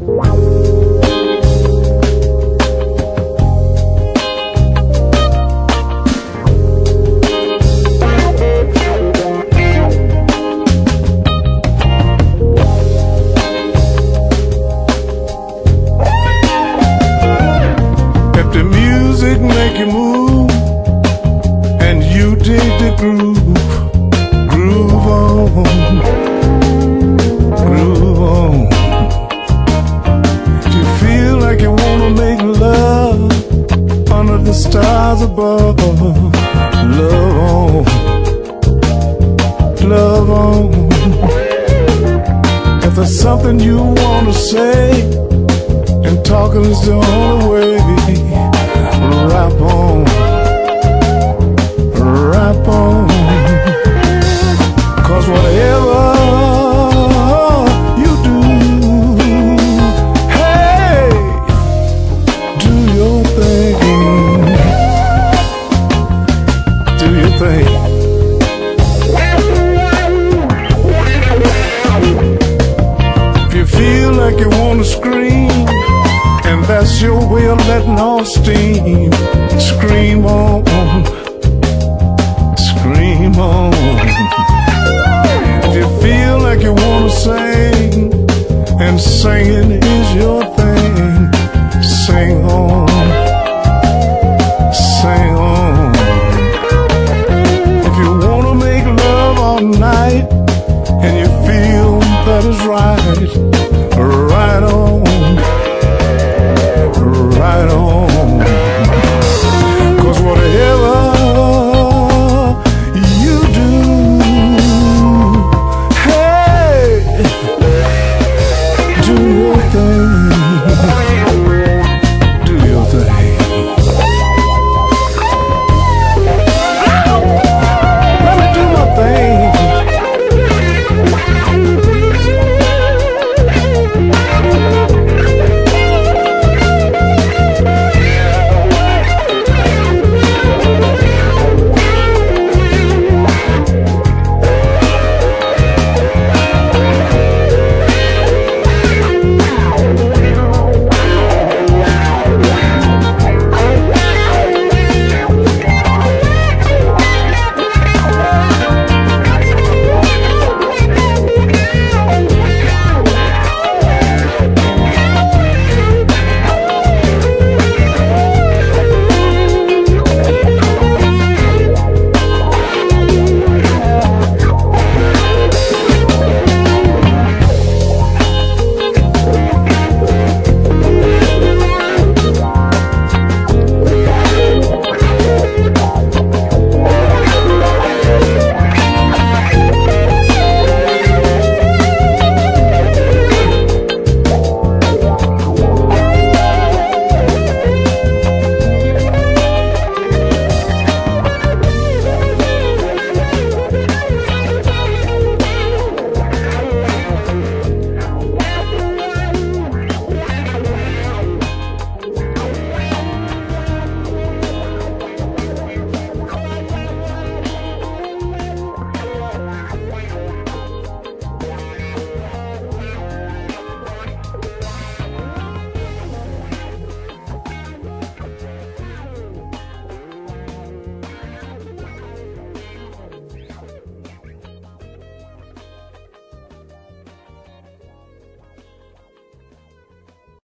If the music make you move and you dig the groove, groove on, groove on. If you feel like you wanna make love under the stars above, love on, love on. If there's something you wanna say, and talking is the only way, rap on, rap on. 'Cause whatever you do, hey, do your thing, do your thing. If you feel like you wanna scream, and that's your way of letting off steam, scream on, scream on. If you feel like you wanna sing, and singing is your thing, sing on, sing on. If you wanna make love all night, and you feel that is right, right on, right on. 'Cause whatever you do, hey, do your thing.